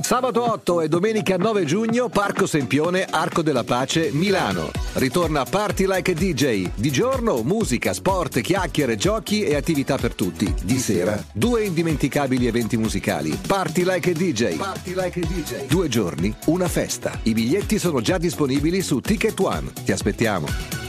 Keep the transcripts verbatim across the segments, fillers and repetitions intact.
Sabato otto e domenica nove giugno, Parco Sempione, Arco della Pace, Milano. Ritorna Party Like a D J. Di giorno, musica, sport, chiacchiere, giochi e attività per tutti. Di sera, due indimenticabili eventi musicali. Party Like a D J. Party Like a D J. Due giorni, una festa. I biglietti sono già disponibili su Ticket One. Ti aspettiamo.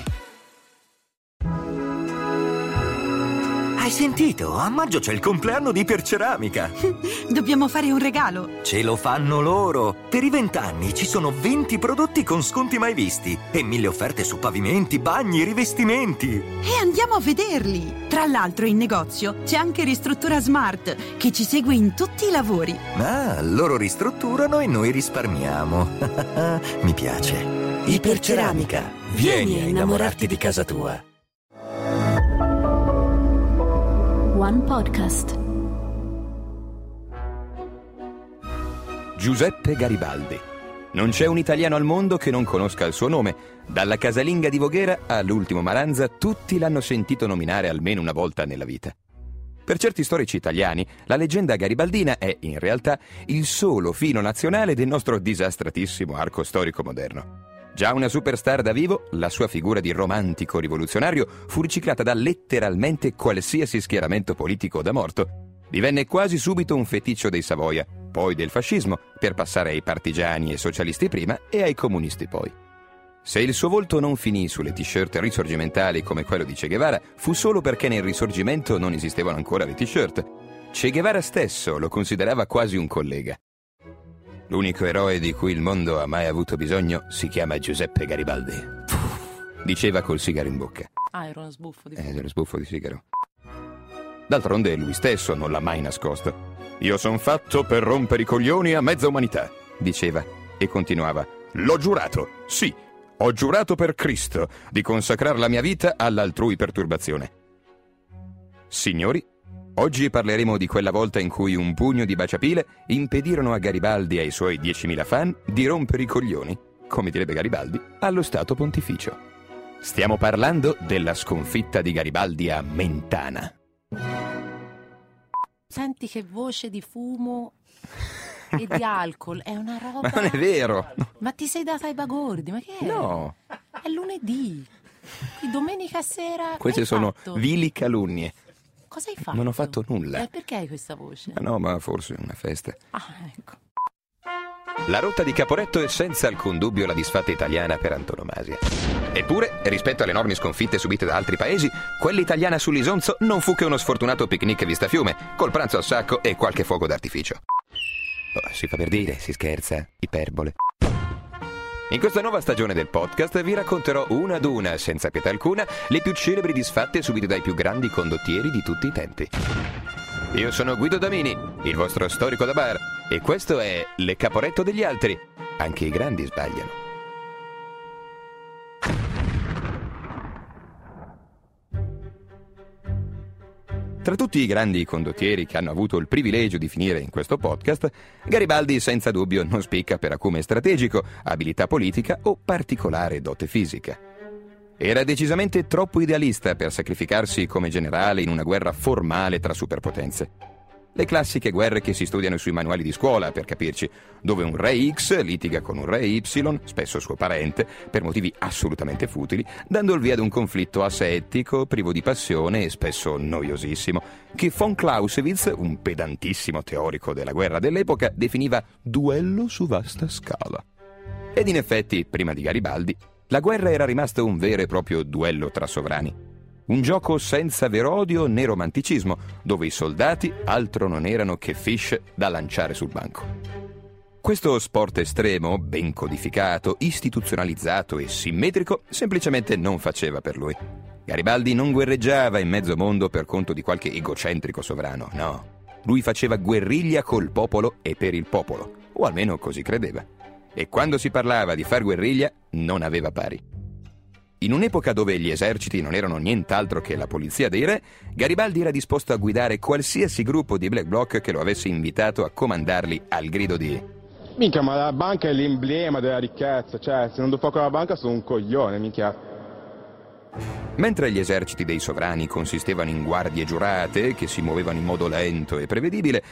Hai sentito? A maggio c'è il compleanno di Iperceramica. Dobbiamo fare un regalo. Ce lo fanno loro. Per i vent'anni ci sono venti prodotti con sconti mai visti e mille offerte su pavimenti, bagni, rivestimenti. E andiamo a vederli. Tra l'altro in negozio c'è anche Ristruttura Smart che ci segue in tutti i lavori. Ah, loro ristrutturano e noi risparmiamo. Mi piace. Iperceramica. Vieni a innamorarti di casa tua. One Podcast. Giuseppe Garibaldi. Non c'è un italiano al mondo che non conosca il suo nome. Dalla casalinga di Voghera all'ultimo Maranza, tutti l'hanno sentito nominare almeno una volta nella vita. Per certi storici italiani, la leggenda garibaldina è, in realtà, il solo filo nazionale del nostro disastratissimo arco storico moderno. Già una superstar da vivo, la sua figura di romantico rivoluzionario fu riciclata da letteralmente qualsiasi schieramento politico da morto. Divenne quasi subito un feticcio dei Savoia, poi del fascismo, per passare ai partigiani e socialisti prima e ai comunisti poi. Se il suo volto non finì sulle t-shirt risorgimentali come quello di Che Guevara, fu solo perché nel risorgimento non esistevano ancora le t-shirt. Che Guevara stesso lo considerava quasi un collega. L'unico eroe di cui il mondo ha mai avuto bisogno si chiama Giuseppe Garibaldi. Diceva col sigaro in bocca. Ah, era uno sbuffo di Eh, era sbuffo di sigaro. D'altronde lui stesso non l'ha mai nascosto. Io son fatto per rompere i coglioni a mezza umanità, diceva, e continuava. L'ho giurato, sì, ho giurato per Cristo di consacrare la mia vita all'altrui perturbazione. Signori, oggi parleremo di quella volta in cui un pugno di baciapile impedirono a Garibaldi e ai suoi diecimila fan di rompere i coglioni, come direbbe Garibaldi, allo Stato Pontificio. Stiamo parlando della sconfitta di Garibaldi a Mentana. Senti che voce di fumo e di alcol, è una roba... Ma non è vero! Ma ti sei data ai bagordi, ma che è? No! È lunedì, qui domenica sera... Queste sono fatto? vili calunnie. Cosa hai fatto? Non ho fatto nulla. Eh, perché hai questa voce? Ma no, ma forse una festa. Ah, ecco. La rotta di Caporetto è senza alcun dubbio la disfatta italiana per antonomasia. Eppure, rispetto alle enormi sconfitte subite da altri paesi, quella italiana sull'Isonzo non fu che uno sfortunato picnic vista fiume, col pranzo al sacco e qualche fuoco d'artificio. Oh, si fa per dire, si scherza, iperbole. In questa nuova stagione del podcast vi racconterò una ad una, senza pietà alcuna, le più celebri disfatte subite dai più grandi condottieri di tutti i tempi. Io sono Guido Damini, il vostro storico da bar, e questo è Le Caporetto degli altri. Anche i grandi sbagliano. Tra tutti i grandi condottieri che hanno avuto il privilegio di finire in questo podcast, Garibaldi senza dubbio non spicca per acume strategico, abilità politica o particolare dote fisica. Era decisamente troppo idealista per sacrificarsi come generale in una guerra formale tra superpotenze. Le classiche guerre che si studiano sui manuali di scuola, per capirci, dove un re X litiga con un re Y, spesso suo parente, per motivi assolutamente futili, dando il via ad un conflitto asettico, privo di passione e spesso noiosissimo, che von Clausewitz, un pedantissimo teorico della guerra dell'epoca, definiva duello su vasta scala. Ed in effetti, prima di Garibaldi, la guerra era rimasta un vero e proprio duello tra sovrani. Un gioco senza vero odio né romanticismo, dove i soldati altro non erano che fish da lanciare sul banco. Questo sport estremo, ben codificato, istituzionalizzato e simmetrico, semplicemente non faceva per lui. Garibaldi non guerreggiava in mezzo mondo per conto di qualche egocentrico sovrano, no. Lui faceva guerriglia col popolo e per il popolo, o almeno così credeva. E quando si parlava di far guerriglia, non aveva pari. In un'epoca dove gli eserciti non erano nient'altro che la polizia dei re, Garibaldi era disposto a guidare qualsiasi gruppo di Black Bloc che lo avesse invitato a comandarli al grido di minchia, ma la banca è l'emblema della ricchezza, cioè se non do fuoco alla banca sono un coglione, minchia. Mentre gli eserciti dei sovrani consistevano in guardie giurate che si muovevano in modo lento e prevedibile,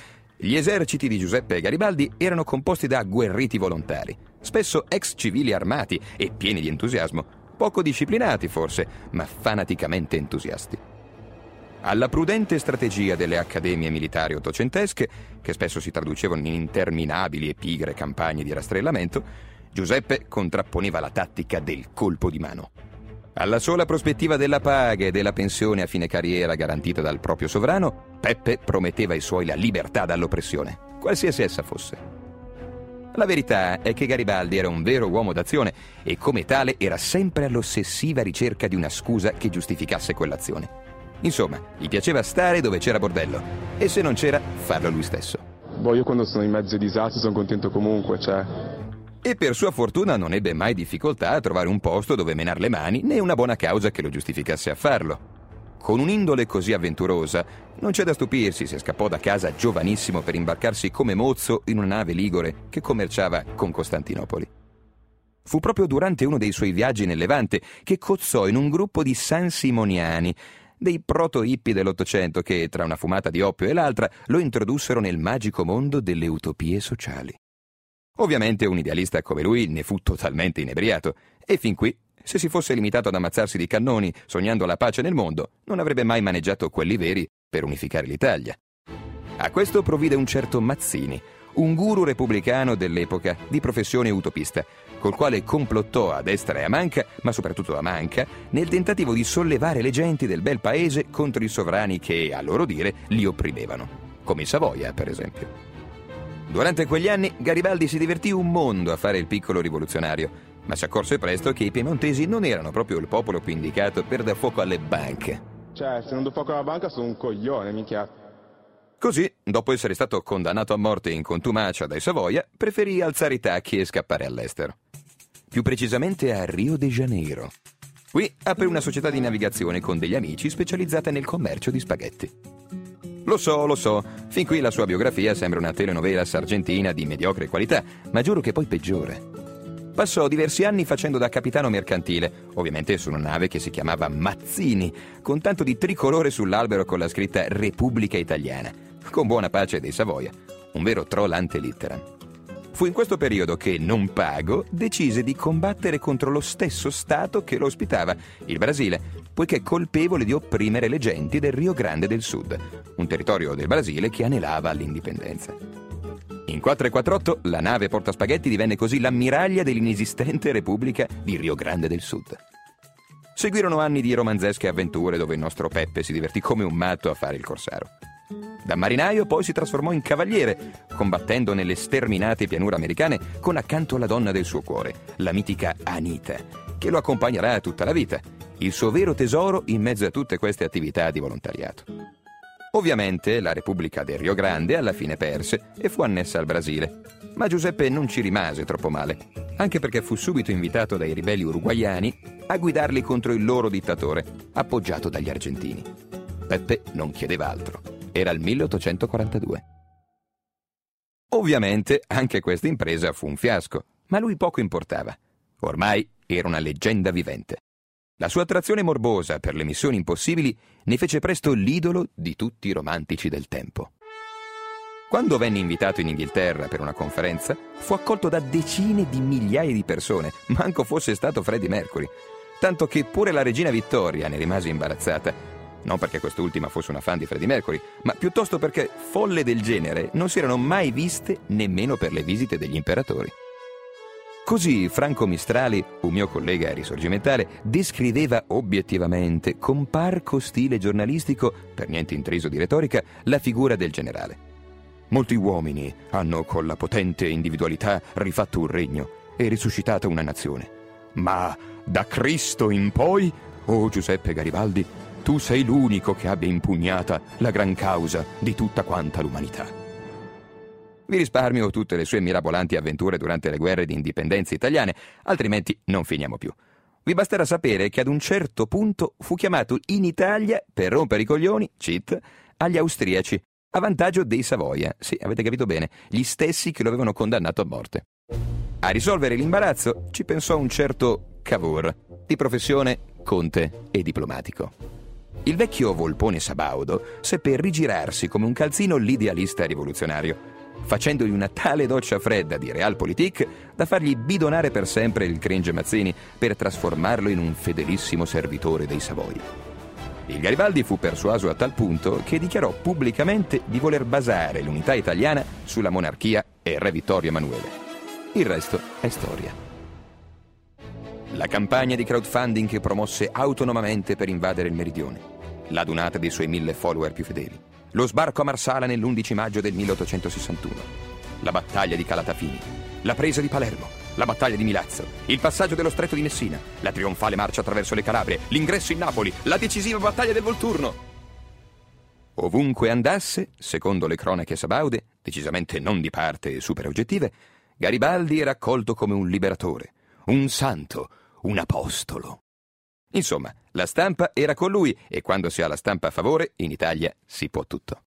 Gli eserciti di Giuseppe Garibaldi erano composti da agguerriti volontari, spesso ex civili armati e pieni di entusiasmo, poco disciplinati forse, ma fanaticamente entusiasti. Alla prudente strategia delle accademie militari ottocentesche, che spesso si traducevano in interminabili e pigre campagne di rastrellamento, Giuseppe contrapponeva la tattica del colpo di mano. Alla sola prospettiva della paga e della pensione a fine carriera garantita dal proprio sovrano, Peppe prometteva ai suoi la libertà dall'oppressione, qualsiasi essa fosse. La verità è che Garibaldi era un vero uomo d'azione e come tale era sempre all'ossessiva ricerca di una scusa che giustificasse quell'azione. Insomma, gli piaceva stare dove c'era bordello e se non c'era, farlo lui stesso. Boh, io quando sono in mezzo ai disastri sono contento comunque, cioè... E per sua fortuna non ebbe mai difficoltà a trovare un posto dove menar le mani né una buona causa che lo giustificasse a farlo. Con un'indole così avventurosa, non c'è da stupirsi se scappò da casa giovanissimo per imbarcarsi come mozzo in una nave ligure che commerciava con Costantinopoli. Fu proprio durante uno dei suoi viaggi nel Levante che cozzò in un gruppo di sansimoniani, dei proto-hippie dell'Ottocento che, tra una fumata di oppio e l'altra, lo introdussero nel magico mondo delle utopie sociali. Ovviamente un idealista come lui ne fu totalmente inebriato e fin qui, se si fosse limitato ad ammazzarsi di cannoni sognando la pace nel mondo, non avrebbe mai maneggiato quelli veri per unificare l'Italia. A questo provvide un certo Mazzini, un guru repubblicano dell'epoca di professione utopista, col quale complottò a destra e a manca, ma soprattutto a manca, nel tentativo di sollevare le genti del bel paese contro i sovrani che, a loro dire, li opprimevano, come i Savoia, per esempio. Durante quegli anni Garibaldi si divertì un mondo a fare il piccolo rivoluzionario, ma si accorse presto che i piemontesi non erano proprio il popolo più indicato per dar fuoco alle banche. Cioè, se non do fuoco alla banca sono un coglione, minchia. Così, dopo essere stato condannato a morte in contumacia dai Savoia, preferì alzare i tacchi e scappare all'estero. Più precisamente a Rio de Janeiro. Qui aprì una società di navigazione con degli amici specializzata nel commercio di spaghetti. Lo so, lo so, fin qui la sua biografia sembra una telenovela sargentina di mediocre qualità, ma giuro che poi peggiore. Passò diversi anni facendo da capitano mercantile, ovviamente su una nave che si chiamava Mazzini, con tanto di tricolore sull'albero con la scritta Repubblica Italiana, con buona pace dei Savoia, un vero troll ante litteram. Fu in questo periodo che, non pago, decise di combattere contro lo stesso Stato che lo ospitava, il Brasile, poiché colpevole di opprimere le genti del Rio Grande del Sud, un territorio del Brasile che anelava all'indipendenza. In quattrocentoquarantotto la nave portaspaghetti divenne così l'ammiraglia dell'inesistente Repubblica di Rio Grande del Sud. Seguirono anni di romanzesche avventure dove il nostro Peppe si divertì come un matto a fare il corsaro. Da marinaio poi si trasformò in cavaliere, combattendo nelle sterminate pianure americane con accanto la donna del suo cuore, la mitica Anita, che lo accompagnerà tutta la vita, il suo vero tesoro in mezzo a tutte queste attività di volontariato. Ovviamente la Repubblica del Rio Grande alla fine perse e fu annessa al Brasile, ma Giuseppe non ci rimase troppo male, anche perché fu subito invitato dai ribelli uruguaiani a guidarli contro il loro dittatore, appoggiato dagli argentini. Peppe non chiedeva altro. Era il milleottocentoquarantadue. Ovviamente anche questa impresa fu un fiasco, ma a lui poco importava. Ormai era una leggenda vivente. La sua attrazione morbosa per le missioni impossibili ne fece presto l'idolo di tutti i romantici del tempo. Quando venne invitato in Inghilterra per una conferenza, fu accolto da decine di migliaia di persone, manco fosse stato Freddie Mercury, tanto che pure la regina Vittoria ne rimase imbarazzata. Non perché quest'ultima fosse una fan di Freddie Mercury, ma piuttosto perché folle del genere non si erano mai viste nemmeno per le visite degli imperatori. Così Franco Mistrali, un mio collega risorgimentale, descriveva obiettivamente, con parco stile giornalistico, per niente intriso di retorica, la figura del generale. Molti uomini hanno con la potente individualità rifatto un regno e risuscitato una nazione. Ma da Cristo in poi, oh Giuseppe Garibaldi, tu sei l'unico che abbia impugnata la gran causa di tutta quanta l'umanità. Vi risparmio tutte le sue mirabolanti avventure durante le guerre di indipendenza italiane, altrimenti non finiamo più. Vi basterà sapere che ad un certo punto fu chiamato in Italia per rompere i coglioni, cheat, agli austriaci, a vantaggio dei Savoia, sì, avete capito bene, gli stessi che lo avevano condannato a morte. A risolvere l'imbarazzo ci pensò un certo Cavour, di professione conte e diplomatico. Il vecchio Volpone Sabaudo seppe rigirarsi come un calzino l'idealista rivoluzionario, facendogli una tale doccia fredda di realpolitik da fargli bidonare per sempre il cringe Mazzini per trasformarlo in un fedelissimo servitore dei Savoia. Il Garibaldi fu persuaso a tal punto che dichiarò pubblicamente di voler basare l'unità italiana sulla monarchia e re Vittorio Emanuele. Il resto è storia. La campagna di crowdfunding che promosse autonomamente per invadere il meridione, l'adunata dei suoi mille follower più fedeli, lo sbarco a Marsala nell'undici maggio del milleottocentosessantuno, la battaglia di Calatafimi, la presa di Palermo, la battaglia di Milazzo, il passaggio dello stretto di Messina, la trionfale marcia attraverso le Calabrie, l'ingresso in Napoli, la decisiva battaglia del Volturno. Ovunque andasse, secondo le cronache sabaude, decisamente non di parte e super oggettive, Garibaldi era accolto come un liberatore, un santo, un apostolo. Insomma, la stampa era con lui e quando si ha la stampa a favore, in Italia si può tutto.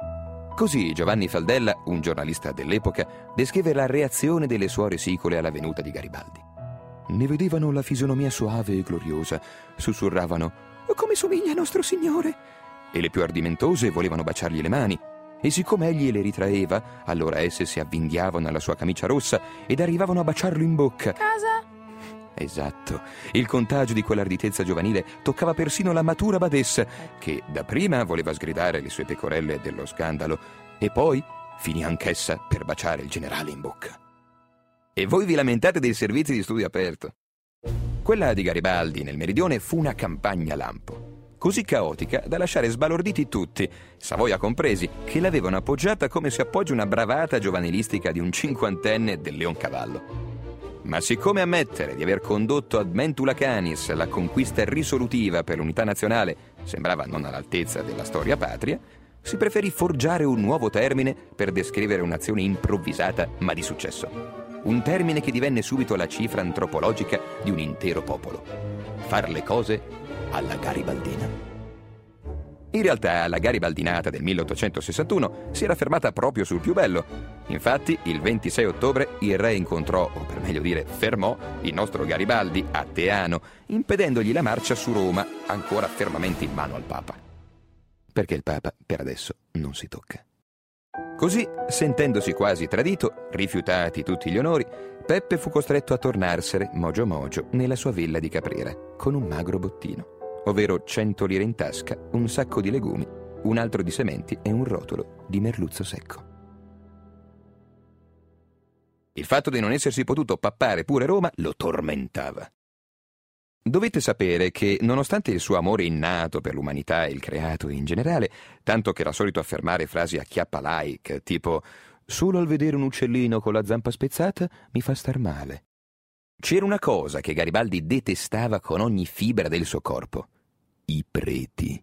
Così Giovanni Faldella, un giornalista dell'epoca, descrive la reazione delle suore sicole alla venuta di Garibaldi. Ne vedevano la fisonomia soave e gloriosa, sussurravano «Come somiglia a nostro Signore!» e le più ardimentose volevano baciargli le mani, e siccome egli le ritraeva, allora esse si avvinghiavano alla sua camicia rossa ed arrivavano a baciarlo in bocca. Casa? Esatto, il contagio di quell'arditezza giovanile toccava persino la matura badessa, che dapprima voleva sgridare le sue pecorelle dello scandalo, e poi finì anch'essa per baciare il generale in bocca. E voi vi lamentate dei servizi di studio aperto. Quella di Garibaldi nel meridione fu una campagna lampo, così caotica da lasciare sbalorditi tutti, Savoia compresi, che l'avevano appoggiata come si appoggia una bravata giovanilistica di un cinquantenne del Leoncavallo. Ma siccome ammettere di aver condotto ad mentula canis la conquista risolutiva per l'unità nazionale sembrava non all'altezza della storia patria, si preferì forgiare un nuovo termine per descrivere un'azione improvvisata ma di successo. Un termine che divenne subito la cifra antropologica di un intero popolo. Far le cose alla garibaldina. In realtà la garibaldinata del milleottocentosessantuno si era fermata proprio sul più bello. Infatti il ventisei ottobre il re incontrò, o per meglio dire fermò, il nostro Garibaldi a Teano, impedendogli la marcia su Roma, ancora fermamente in mano al Papa. Perché il Papa per adesso non si tocca. Così, sentendosi quasi tradito, rifiutati tutti gli onori, Peppe fu costretto a tornarsene, mogio mogio, nella sua villa di Caprera, con un magro bottino, ovvero cento lire in tasca, un sacco di legumi, un altro di sementi e un rotolo di merluzzo secco. Il fatto di non essersi potuto pappare pure Roma lo tormentava. Dovete sapere che, nonostante il suo amore innato per l'umanità e il creato in generale, tanto che era solito affermare frasi a chiappa-like, tipo «Solo al vedere un uccellino con la zampa spezzata mi fa star male», c'era una cosa che Garibaldi detestava con ogni fibra del suo corpo: i preti.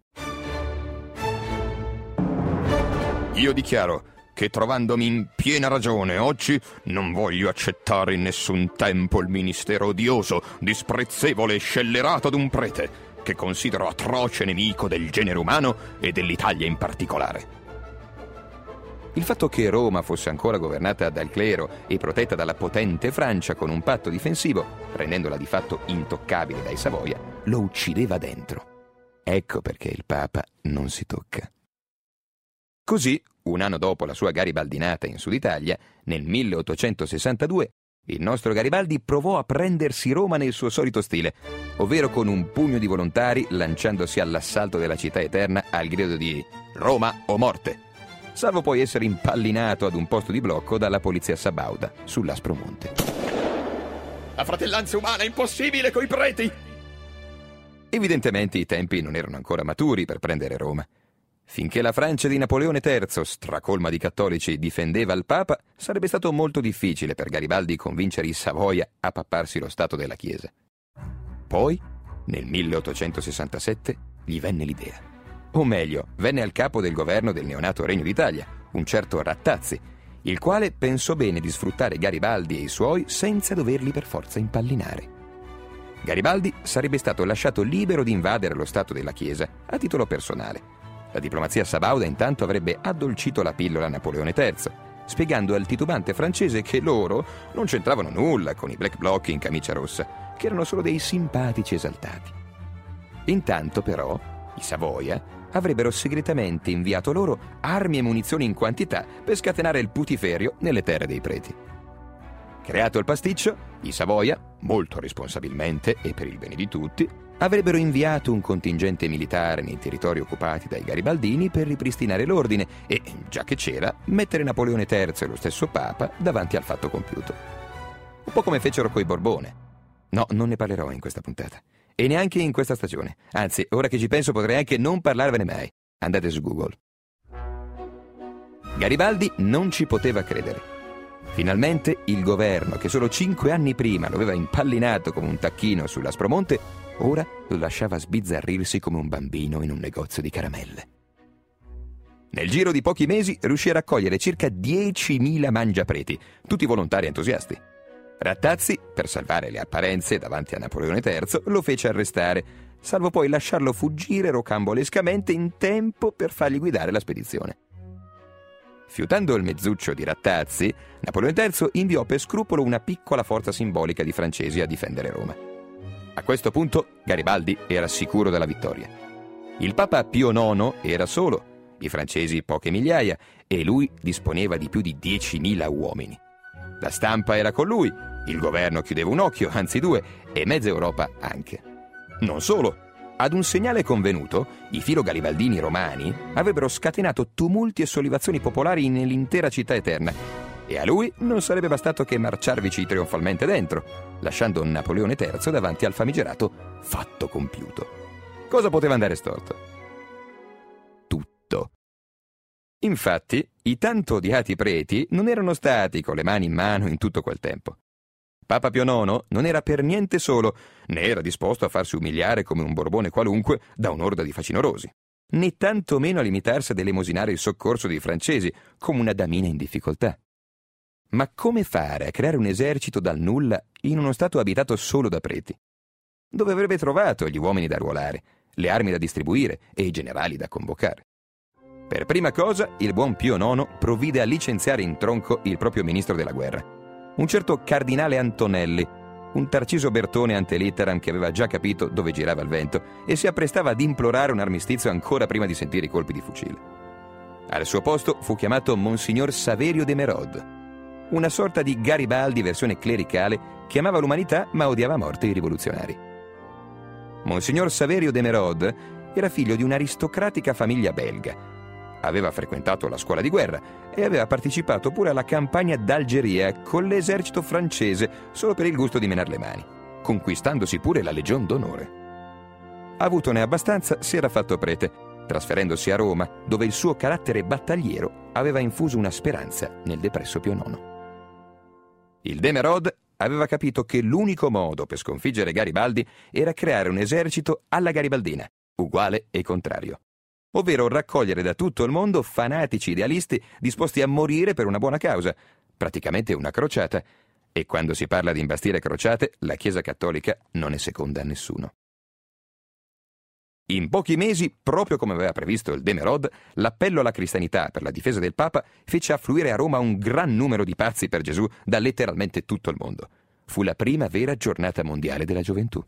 Io dichiaro che, trovandomi in piena ragione oggi, non voglio accettare in nessun tempo il ministero odioso, disprezzevole e scellerato d'un prete, che considero atroce nemico del genere umano e dell'Italia in particolare. Il fatto che Roma fosse ancora governata dal clero e protetta dalla potente Francia con un patto difensivo, rendendola di fatto intoccabile dai Savoia, lo uccideva dentro. Ecco perché il Papa non si tocca. Così, un anno dopo la sua garibaldinata in Sud Italia, nel milleottocentosessantadue, il nostro Garibaldi provò a prendersi Roma nel suo solito stile, ovvero con un pugno di volontari lanciandosi all'assalto della città eterna al grido di «Roma o morte!», salvo poi essere impallinato ad un posto di blocco dalla polizia sabauda sull'Aspromonte. «La fratellanza umana è impossibile coi preti!» Evidentemente i tempi non erano ancora maturi per prendere Roma. Finché la Francia di Napoleone terzo, stracolma di cattolici, difendeva il Papa, sarebbe stato molto difficile per Garibaldi convincere i Savoia a papparsi lo Stato della Chiesa. Poi, nel milleottocentosessantasette, gli venne l'idea. O meglio, venne al capo del governo del neonato Regno d'Italia, un certo Rattazzi, il quale pensò bene di sfruttare Garibaldi e i suoi senza doverli per forza impallinare. Garibaldi sarebbe stato lasciato libero di invadere lo Stato della Chiesa a titolo personale. La diplomazia sabauda intanto avrebbe addolcito la pillola a Napoleone terzo, spiegando al titubante francese che loro non c'entravano nulla con i black bloc in camicia rossa, che erano solo dei simpatici esaltati. Intanto, però, i Savoia, avrebbero segretamente inviato loro armi e munizioni in quantità per scatenare il putiferio nelle terre dei preti. Creato il pasticcio, i Savoia, molto responsabilmente e per il bene di tutti, avrebbero inviato un contingente militare nei territori occupati dai garibaldini per ripristinare l'ordine e, già che c'era, mettere Napoleone terzo e lo stesso Papa davanti al fatto compiuto. Un po' come fecero coi Borbone. No, non ne parlerò in questa puntata. E neanche in questa stagione. Anzi, ora che ci penso potrei anche non parlarvene mai. Andate su Google. Garibaldi non ci poteva credere. Finalmente il governo, che solo cinque anni prima lo aveva impallinato come un tacchino sull'Aspromonte, ora lo lasciava sbizzarrirsi come un bambino in un negozio di caramelle. Nel giro di pochi mesi riuscì a raccogliere circa diecimila mangiapreti, tutti volontari entusiasti. Rattazzi, per salvare le apparenze davanti a Napoleone terzo, lo fece arrestare, salvo poi lasciarlo fuggire rocambolescamente in tempo per fargli guidare la spedizione. Fiutando il mezzuccio di Rattazzi, Napoleone terzo inviò per scrupolo una piccola forza simbolica di francesi a difendere Roma. A questo punto Garibaldi era sicuro della vittoria. Il Papa Pio nono era solo, i francesi poche migliaia, e lui disponeva di più di diecimila uomini. La stampa era con lui, il governo chiudeva un occhio, anzi due, e mezza Europa anche. Non solo. Ad un segnale convenuto, i filogaribaldini romani avrebbero scatenato tumulti e sollevazioni popolari nell'intera città eterna, e a lui non sarebbe bastato che marciarvici trionfalmente dentro, lasciando Napoleone terzo davanti al famigerato fatto compiuto. Cosa poteva andare storto? Tutto. Infatti, i tanto odiati preti non erano stati con le mani in mano in tutto quel tempo. Papa Pio nono non era per niente solo, né era disposto a farsi umiliare come un Borbone qualunque da un'orda di facinorosi, né tanto meno a limitarsi ad elemosinare il soccorso dei francesi come una damina in difficoltà. Ma come fare a creare un esercito dal nulla in uno stato abitato solo da preti? Dove avrebbe trovato gli uomini da arruolare, le armi da distribuire e i generali da convocare? Per prima cosa, il buon Pio nono provvide a licenziare in tronco il proprio ministro della guerra, un certo cardinale Antonelli, un Tarciso Bertone ante litteram che aveva già capito dove girava il vento e si apprestava ad implorare un armistizio ancora prima di sentire i colpi di fucile. Al suo posto fu chiamato Monsignor Saverio de Merode, una sorta di Garibaldi versione clericale che amava l'umanità ma odiava a morte i rivoluzionari. Monsignor Saverio de Merode era figlio di un'aristocratica famiglia belga. Aveva frequentato la scuola di guerra e aveva partecipato pure alla campagna d'Algeria con l'esercito francese solo per il gusto di menar le mani, conquistandosi pure la Legion d'Onore. Avutone abbastanza, si era fatto prete, trasferendosi a Roma, dove il suo carattere battagliero aveva infuso una speranza nel depresso Pio nono. Il de Merode aveva capito che l'unico modo per sconfiggere Garibaldi era creare un esercito alla garibaldina, uguale e contrario, ovvero raccogliere da tutto il mondo fanatici idealisti disposti a morire per una buona causa, praticamente una crociata, e quando si parla di imbastire crociate, la Chiesa Cattolica non è seconda a nessuno. In pochi mesi, proprio come aveva previsto il de Merode, l'appello alla cristianità per la difesa del Papa fece affluire a Roma un gran numero di pazzi per Gesù da letteralmente tutto il mondo. Fu la prima vera giornata mondiale della gioventù.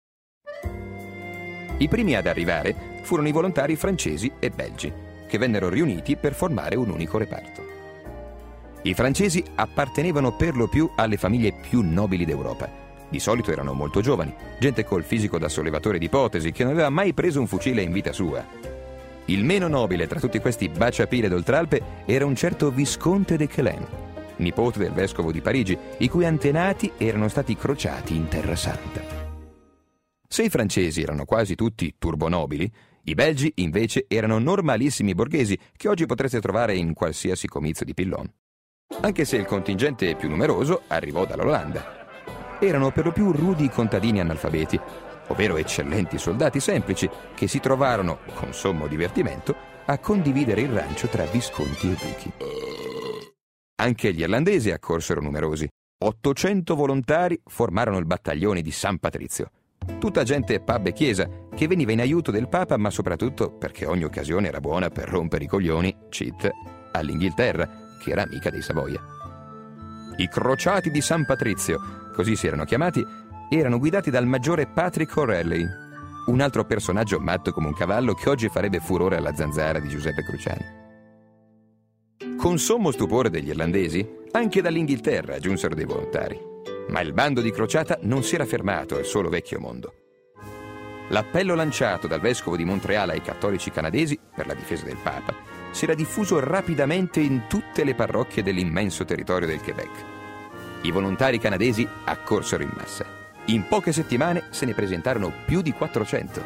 I primi ad arrivare furono i volontari francesi e belgi, che vennero riuniti per formare un unico reparto. I francesi appartenevano per lo più alle famiglie più nobili d'Europa. Di solito erano molto giovani, gente col fisico da sollevatore di ipotesi che non aveva mai preso un fucile in vita sua. Il meno nobile tra tutti questi baciapile d'Oltralpe era un certo Visconte de Quélen, nipote del vescovo di Parigi, i cui antenati erano stati crociati in Terra Santa. Se i francesi erano quasi tutti turbonobili, i belgi invece erano normalissimi borghesi che oggi potreste trovare in qualsiasi comizio di Pillon. Anche se il contingente più numeroso arrivò dall'Olanda. Erano per lo più rudi contadini analfabeti, ovvero eccellenti soldati semplici che si trovarono, con sommo divertimento, a condividere il rancio tra visconti e duchi. Anche gli irlandesi accorsero numerosi. ottocento volontari formarono il battaglione di San Patrizio. Tutta gente pub e chiesa che veniva in aiuto del Papa, ma soprattutto perché ogni occasione era buona per rompere i coglioni, cheat, all'Inghilterra, che era amica dei Savoia. I crociati di San Patrizio, così si erano chiamati, erano guidati dal maggiore Patrick O'Reilly, un altro personaggio matto come un cavallo che oggi farebbe furore alla zanzara di Giuseppe Cruciani. Con sommo stupore degli irlandesi, anche dall'Inghilterra giunsero dei volontari. Ma il bando di crociata non si era fermato al solo vecchio mondo. L'appello lanciato dal vescovo di Montreal ai cattolici canadesi per la difesa del Papa si era diffuso rapidamente in tutte le parrocchie dell'immenso territorio del Quebec. I volontari canadesi accorsero in massa. In poche settimane se ne presentarono più di quattrocento.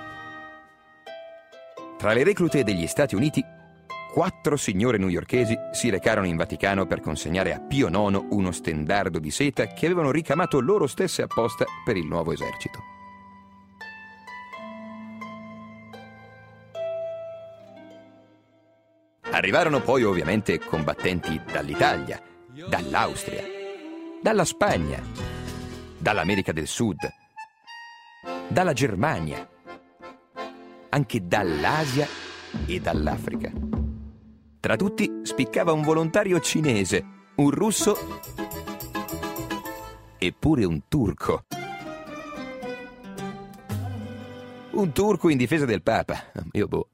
Tra le reclute degli Stati Uniti, quattro signore newyorkesi si recarono in Vaticano per consegnare a Pio nono uno stendardo di seta che avevano ricamato loro stesse apposta per il nuovo esercito. Arrivarono poi ovviamente combattenti dall'Italia, dall'Austria, dalla Spagna, dall'America del Sud, dalla Germania, anche dall'Asia e dall'Africa. Tra tutti spiccava un volontario cinese, un russo e pure un turco. Un turco in difesa del Papa. Io boh.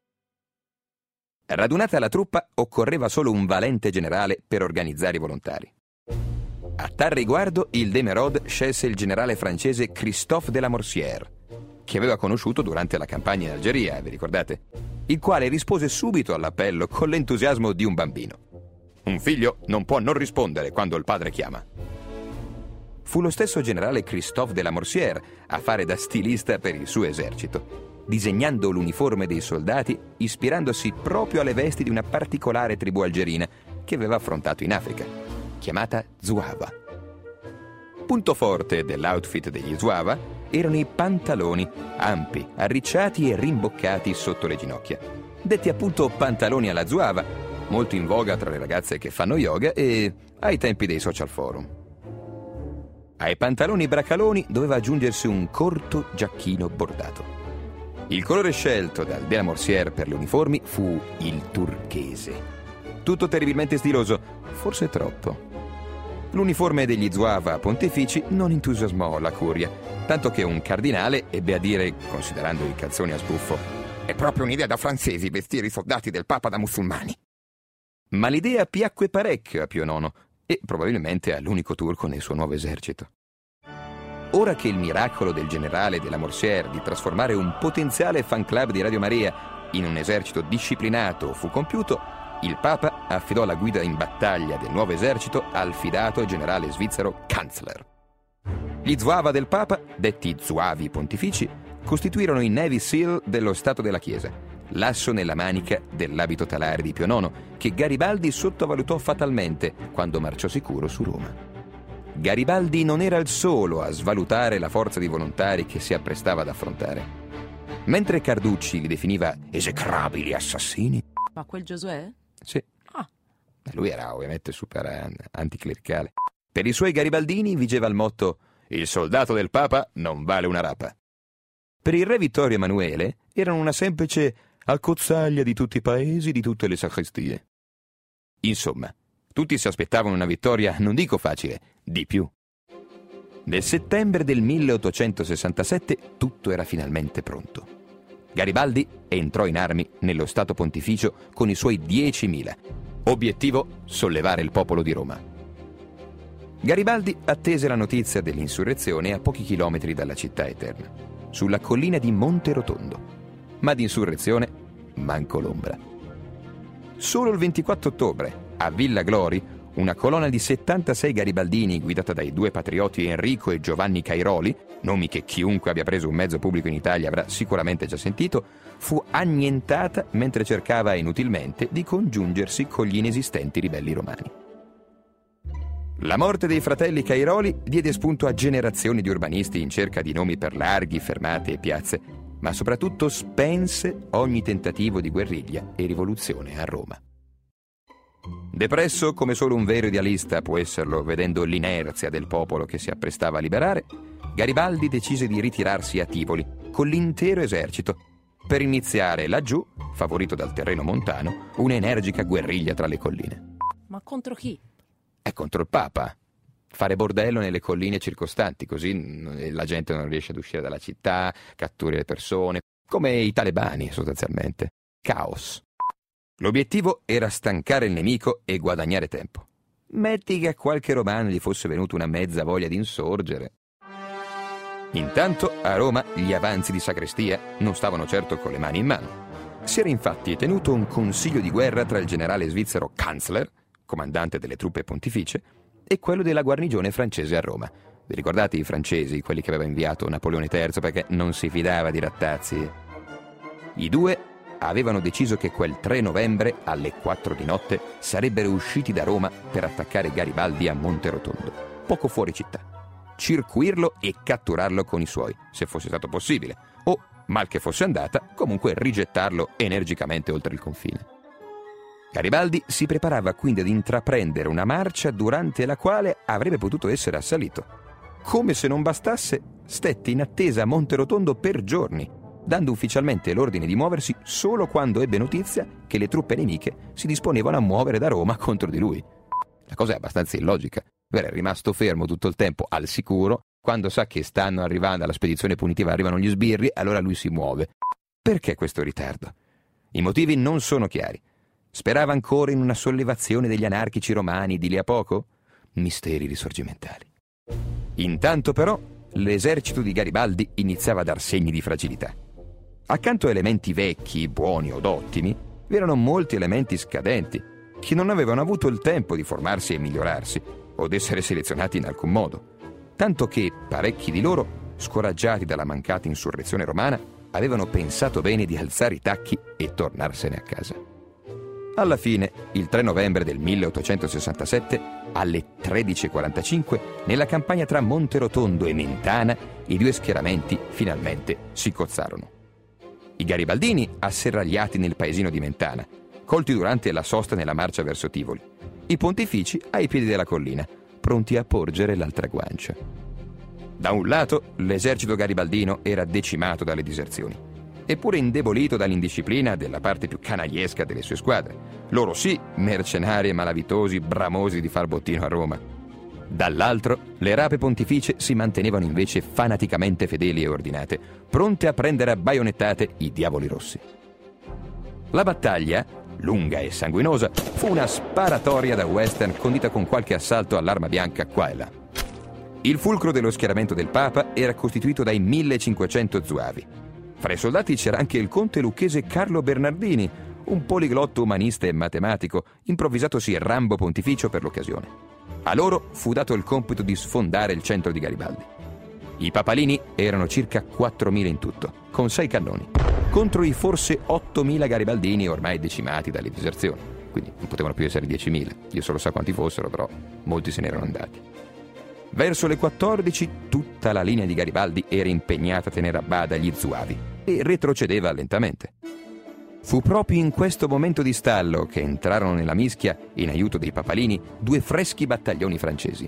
Radunata la truppa, occorreva solo un valente generale per organizzare i volontari. A tal riguardo, il de Merode scelse il generale francese Christophe de la Morsière, che aveva conosciuto durante la campagna in Algeria, vi ricordate? Il quale rispose subito all'appello con l'entusiasmo di un bambino. Un figlio non può non rispondere quando il padre chiama. Fu lo stesso generale Christophe de la Morsière a fare da stilista per il suo esercito, disegnando l'uniforme dei soldati ispirandosi proprio alle vesti di una particolare tribù algerina che aveva affrontato in Africa, chiamata Zouava. Punto forte dell'outfit degli Zouava erano i pantaloni, ampi, arricciati e rimboccati sotto le ginocchia, detti appunto pantaloni alla Zouava, molto in voga tra le ragazze che fanno yoga e ai tempi dei social forum. Ai pantaloni bracaloni doveva aggiungersi un corto giacchino bordato. Il colore scelto dal de la Morsière per le uniformi fu il turchese. Tutto terribilmente stiloso, forse troppo. L'uniforme degli Zouava pontifici non entusiasmò la curia, tanto che un cardinale ebbe a dire, considerando i calzoni a sbuffo, «È proprio un'idea da francesi vestire i soldati del Papa da musulmani». Ma l'idea piacque parecchio a Pio nono e probabilmente all'unico turco nel suo nuovo esercito. Ora che il miracolo del generale de la Morsière di trasformare un potenziale fan club di Radio Maria in un esercito disciplinato fu compiuto, il Papa affidò la guida in battaglia del nuovo esercito al fidato generale svizzero Kanzler. Gli Zouava del Papa, detti Zuavi pontifici, costituirono i Navy Seal dello Stato della Chiesa, l'asso nella manica dell'abito talare di Pio nono, che Garibaldi sottovalutò fatalmente quando marciò sicuro su Roma. Garibaldi non era il solo a svalutare la forza di volontari che si apprestava ad affrontare. Mentre Carducci li definiva esecrabili assassini. Ma quel Giosuè? Sì. Ah. Lui era ovviamente super anticlericale. Per i suoi garibaldini vigeva il motto «Il soldato del Papa non vale una rapa». Per il re Vittorio Emanuele erano una semplice accozzaglia di tutti i paesi, di tutte le sacrestie. Insomma, tutti si aspettavano una vittoria, non dico facile, di più. Nel settembre del milleottocentosessantasette tutto era finalmente pronto. Garibaldi entrò in armi nello Stato Pontificio con i suoi diecimila. Obiettivo: sollevare il popolo di Roma. Garibaldi attese la notizia dell'insurrezione a pochi chilometri dalla città eterna, sulla collina di Monte Rotondo. Ma di insurrezione manco l'ombra. Solo il ventiquattro ottobre, a Villa Glori, una colonna di settantasei garibaldini guidata dai due patrioti Enrico e Giovanni Cairoli, nomi che chiunque abbia preso un mezzo pubblico in Italia avrà sicuramente già sentito, fu annientata mentre cercava inutilmente di congiungersi con gli inesistenti ribelli romani. La morte dei fratelli Cairoli diede spunto a generazioni di urbanisti in cerca di nomi per larghi, fermate e piazze, ma soprattutto spense ogni tentativo di guerriglia e rivoluzione a Roma. Depresso come solo un vero idealista può esserlo vedendo l'inerzia del popolo che si apprestava a liberare, Garibaldi decise di ritirarsi a Tivoli con l'intero esercito per iniziare laggiù, favorito dal terreno montano, un'energica guerriglia tra le colline. Ma contro chi? È contro il Papa. fare bordello nelle colline circostanti, così la gente non riesce ad uscire dalla città, catturi le persone, come i talebani sostanzialmente. Caos. L'obiettivo era stancare il nemico e guadagnare tempo. Metti che a qualche romano gli fosse venuta una mezza voglia di insorgere. Intanto a Roma gli avanzi di sacrestia non stavano certo con le mani in mano. Si era infatti tenuto un consiglio di guerra tra il generale svizzero Kanzler, comandante delle truppe pontificie, e quello della guarnigione francese a Roma. Vi ricordate i francesi, quelli che aveva inviato Napoleone terzo perché non si fidava di rattazzi? I due avevano deciso che quel tre novembre alle quattro di notte sarebbero usciti da Roma per attaccare Garibaldi a Monterotondo, poco fuori città, circuirlo e catturarlo con i suoi, se fosse stato possibile, o, mal che fosse andata, comunque rigettarlo energicamente oltre il confine. Garibaldi si preparava quindi ad intraprendere una marcia durante la quale avrebbe potuto essere assalito. Come se non bastasse, stette in attesa a Monterotondo per giorni, dando ufficialmente l'ordine di muoversi solo quando ebbe notizia che le truppe nemiche si disponevano a muovere da Roma contro di lui. La cosa è abbastanza illogica. È rimasto fermo tutto il tempo al sicuro, quando sa che stanno arrivando alla spedizione punitiva, arrivano gli sbirri, allora lui si muove. Perché questo ritardo? I motivi non sono chiari. Sperava ancora in una sollevazione degli anarchici romani di lì a poco? Misteri risorgimentali. Intanto però l'esercito di Garibaldi iniziava a dar segni di fragilità. Accanto a elementi vecchi, buoni od ottimi, vi erano molti elementi scadenti, che non avevano avuto il tempo di formarsi e migliorarsi, o di essere selezionati in alcun modo. Tanto che parecchi di loro, scoraggiati dalla mancata insurrezione romana, avevano pensato bene di alzare i tacchi e tornarsene a casa. Alla fine, il tre novembre del milleottocentosessantasette, alle tredici e quarantacinque, nella campagna tra Monterotondo e Mentana, i due schieramenti finalmente si cozzarono. I garibaldini asserragliati nel paesino di Mentana, colti durante la sosta nella marcia verso Tivoli. I pontifici ai piedi della collina, pronti a porgere l'altra guancia. Da un lato, l'esercito garibaldino era decimato dalle diserzioni, eppure indebolito dall'indisciplina della parte più canagliesca delle sue squadre. Loro sì, mercenari e malavitosi, bramosi di far bottino a Roma. Dall'altro, le rape pontificie si mantenevano invece fanaticamente fedeli e ordinate, pronte a prendere a baionettate i diavoli rossi. La battaglia, lunga e sanguinosa, fu una sparatoria da western condita con qualche assalto all'arma bianca qua e là. Il fulcro dello schieramento del Papa era costituito dai millecinquecento zuavi. Fra i soldati c'era anche il conte lucchese Carlo Bernardini, un poliglotto umanista e matematico, improvvisatosi Rambo pontificio per l'occasione. A loro fu dato il compito di sfondare il centro di Garibaldi. I papalini erano circa quattromila in tutto, con sei cannoni, contro i forse ottomila garibaldini ormai decimati dalle diserzioni. Quindi non potevano più essere diecimila. Dio solo sa quanti fossero, però molti se ne erano andati. Verso le quattordici tutta la linea di Garibaldi era impegnata a tenere a bada gli zuavi e retrocedeva lentamente. Fu proprio in questo momento di stallo che entrarono nella mischia, in aiuto dei papalini, due freschi battaglioni francesi.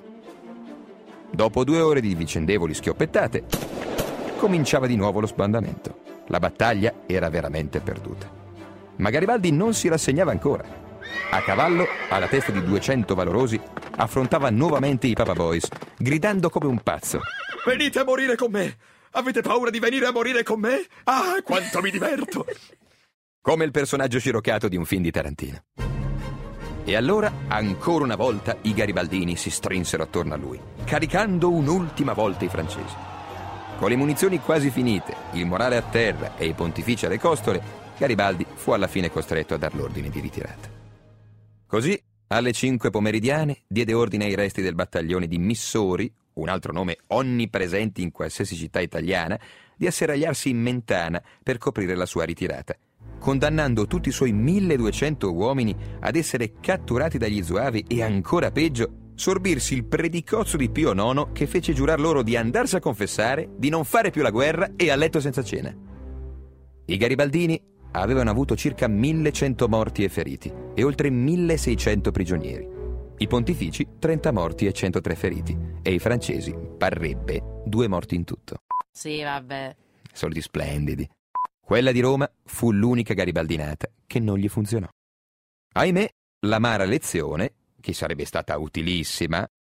Dopo due ore di vicendevoli schioppettate, cominciava di nuovo lo sbandamento. La battaglia era veramente perduta. Ma Garibaldi non si rassegnava ancora. A cavallo, alla testa di duecento valorosi, affrontava nuovamente i Papa Boys, gridando come un pazzo: «Venite a morire con me! Avete paura di venire a morire con me? Ah, quanto mi diverto!» Come il personaggio scirocato di un film di Tarantino. E allora, ancora una volta, i garibaldini si strinsero attorno a lui, caricando un'ultima volta i francesi. Con le munizioni quasi finite, il morale a terra e i pontifici alle costole, Garibaldi fu alla fine costretto a dar l'ordine di ritirata. Così, alle cinque pomeridiane, diede ordine ai resti del battaglione di Missori, un altro nome onnipresente in qualsiasi città italiana, di asserragliarsi in Mentana per coprire la sua ritirata, condannando tutti i suoi milleduecento uomini ad essere catturati dagli zuavi e, ancora peggio, sorbirsi il predicozzo di Pio nono che fece giurar loro di andarsi a confessare, di non fare più la guerra e a letto senza cena. I garibaldini avevano avuto circa millecento morti e feriti e oltre milleseicento prigionieri. I pontifici trenta morti e centotré feriti e i francesi, parrebbe, due morti in tutto. Sì, vabbè. Soliti splendidi. Quella di Roma fu l'unica garibaldinata che non gli funzionò. Ahimè, l'amara lezione, che sarebbe stata utilissima,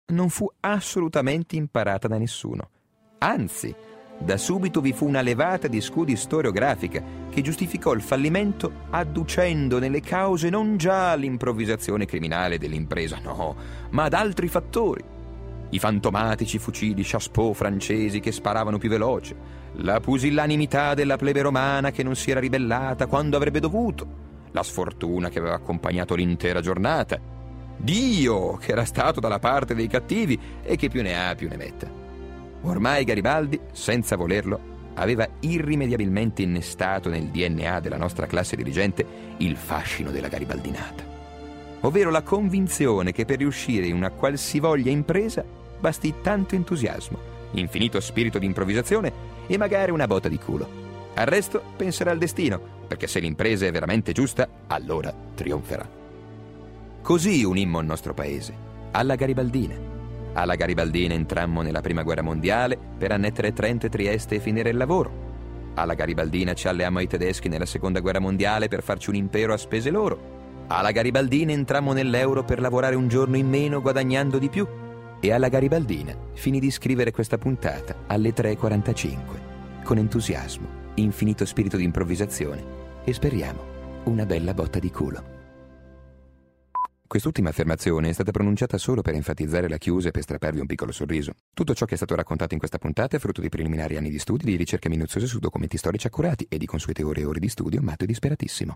non fu assolutamente imparata da nessuno. Anzi, da subito vi fu una levata di scudi storiografica che giustificò il fallimento adducendo nelle cause non già l'improvvisazione criminale dell'impresa, no, ma ad altri fattori. I fantomatici fucili Chassepot francesi che sparavano più veloce, la pusillanimità della plebe romana che non si era ribellata quando avrebbe dovuto, la sfortuna che aveva accompagnato l'intera giornata, Dio che era stato dalla parte dei cattivi e che più ne ha più ne metta. Ormai Garibaldi, senza volerlo, aveva irrimediabilmente innestato nel D N A della nostra classe dirigente il fascino della garibaldinata, ovvero la convinzione che per riuscire in una qualsivoglia impresa basti tanto entusiasmo, infinito spirito di improvvisazione e magari una botta di culo. Al resto penserà il destino, perché se l'impresa è veramente giusta, allora trionferà. Così unimmo il nostro paese, alla garibaldina. Alla garibaldina entrammo nella prima guerra mondiale per annettere Trento e Trieste e finire il lavoro. Alla garibaldina ci alleammo ai tedeschi nella seconda guerra mondiale per farci un impero a spese loro. Alla garibaldina entrammo nell'euro per lavorare un giorno in meno guadagnando di più. E alla garibaldina finì di scrivere questa puntata alle tre e quarantacinque, con entusiasmo, infinito spirito di improvvisazione e speriamo una bella botta di culo. Quest'ultima affermazione è stata pronunciata solo per enfatizzare la chiusa e per strapparvi un piccolo sorriso. Tutto ciò che è stato raccontato in questa puntata è frutto di preliminari anni di studi, di ricerche minuziose su documenti storici accurati e di consuete ore e ore di studio matto e disperatissimo.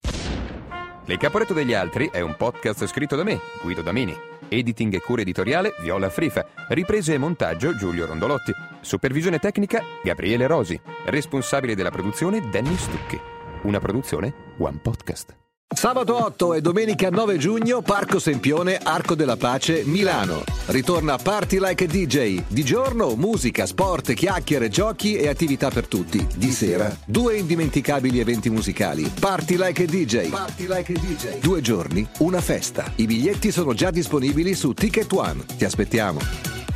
Il Caporetto degli Altri è un podcast scritto da me, Guido Damini. Editing e cura editoriale Viola Frifa. Riprese e montaggio Giulio Rondolotti. Supervisione tecnica Gabriele Rosi. Responsabile della produzione Danny Stucchi. Una produzione One Podcast. Sabato otto e domenica nove giugno, Parco Sempione, Arco della Pace, Milano. Ritorna Party Like a D J. Di giorno, musica, sport, chiacchiere, giochi e attività per tutti. Di sera, due indimenticabili eventi musicali. Party Like a D J. Party Like a D J. Due giorni, una festa. I biglietti sono già disponibili su Ticket One. Ti aspettiamo.